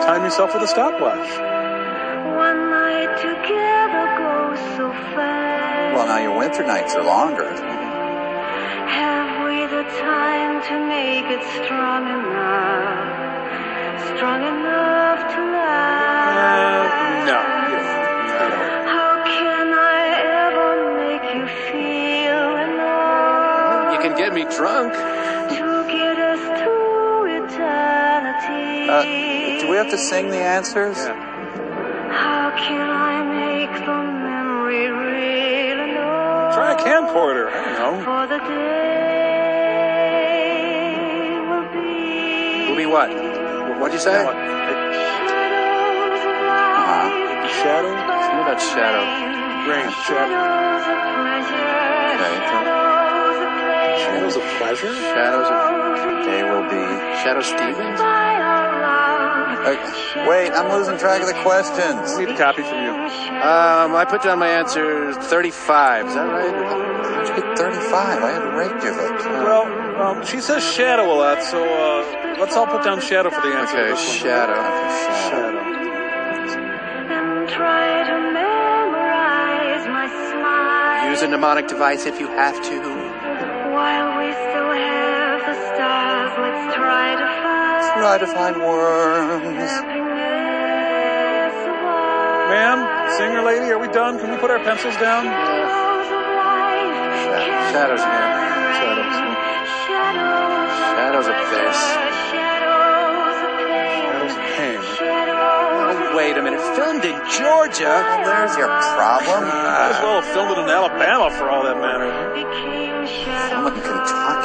time yourself with a stopwatch. One night together goes so fast. Well, now your winter nights are longer. Have we the time to make it strong enough to last? No. How can I ever make you feel enough? You can get me drunk. To get us to eternity. Do we have to sing the answers? Yeah. How can I make the memory real enough? Try a camcorder. I don't know. For the day will be. Will be what? What'd you say? Shadows of life. Shadow? Something about shadow. Rain. Shadow. Shadows of pleasure. Okay. Shadows of pain. Shadows of pleasure? Shadows of Day will be. Shadow Stevens? By our love. Wait, I'm losing track of the questions. I need a copy from you. I put down my answer 35. Is that right? How'd you get 35? I had raped you. Well, she says shadow a lot, so let's all put down shadow for the answer. Okay, shadow. Shadow. And try to memorize my smile. Use a mnemonic device if you have to. While we still have the stars, let's try to find worms. happiness of life. Ma'am, singer lady, are we done? Can we put our pencils down? Shadows of life. Shadows again. Shadows. Shadows of this. Shadows of pain. Shadows of pain. Shadows Oh, wait a minute. Filmed in Georgia. There's your problem. Might as well have filmed it in Alabama for all that matter. became I'm in shadows. Kentucky.